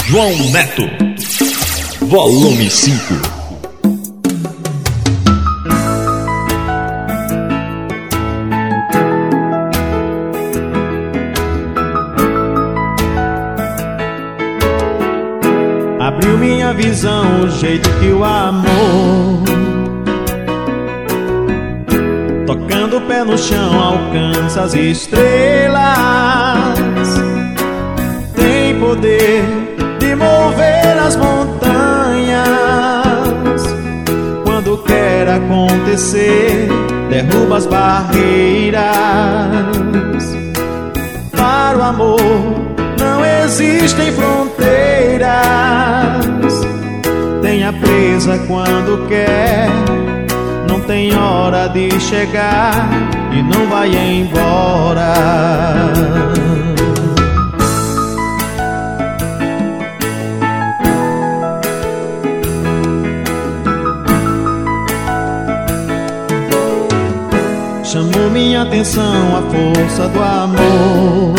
João Neto, volume 5. Abriu minha visão o jeito que o amor, tocando o pé no chão, alcança as estrelas. Tem poder de mover as montanhas. Quando quer acontecer, derruba as barreiras. Para o amor não existem fronteiras. Tenha presa quando quer, não tem hora de chegar e não vai embora. Chamou minha atenção a força do amor,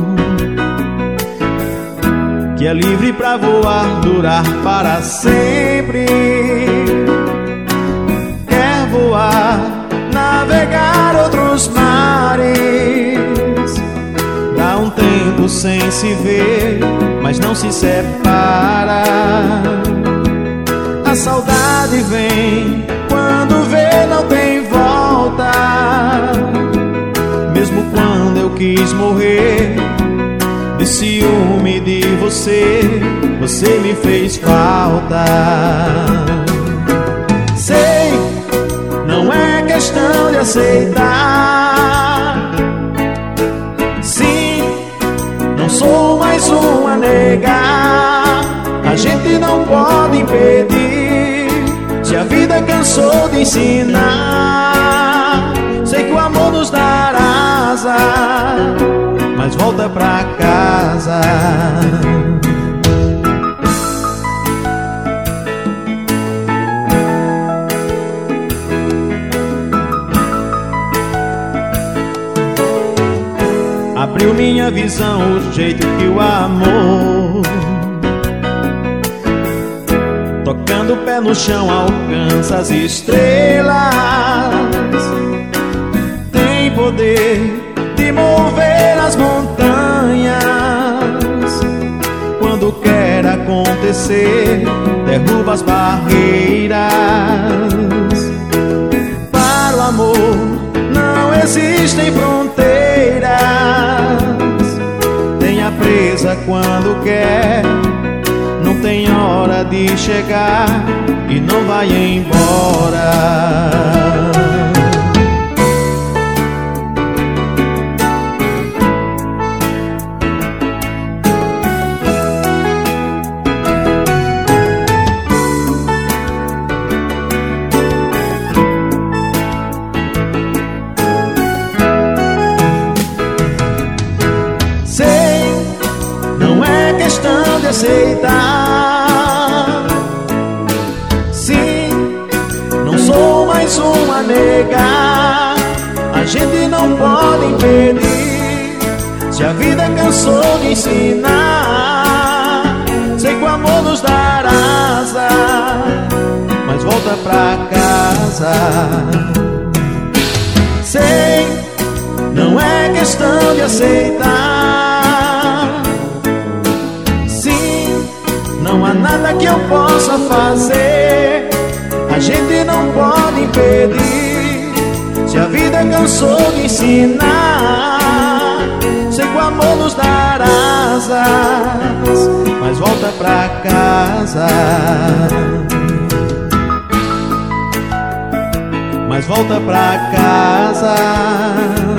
que é livre pra voar, durar para sempre. Quer voar, navegar outros mares. Dá um tempo sem se ver, mas não se separa. A saudade vem, quando vê não tem volta. Mesmo quando eu quis morrer de ciúme de você, você me fez falta. Sei, não é questão de aceitar. Sim, não sou mais um a negar. A gente não pode impedir, se a vida cansou de ensinar. Sei que o amor nos dará asa, mas volta pra casa. Abriu minha visão o jeito que o amor, tocando o pé no chão, alcança as estrelas. Tem poder de mover as montanhas. Quando quer acontecer, derruba as barreiras. Para o amor não existem fronteiras. Tenha presa quando quer, não tem hora de chegar e não vai embora. Questão de aceitar. Sim, não sou mais um a negar. A gente não pode impedir, se a vida cansou de ensinar. Sei que o amor nos dará asa, mas volta pra casa. Sei, não é questão de aceitar. Não há nada que eu possa fazer, a gente não pode impedir, se a vida cansou de ensinar. Sei que o amor nos dará asas, mas volta pra casa. Mas volta pra casa.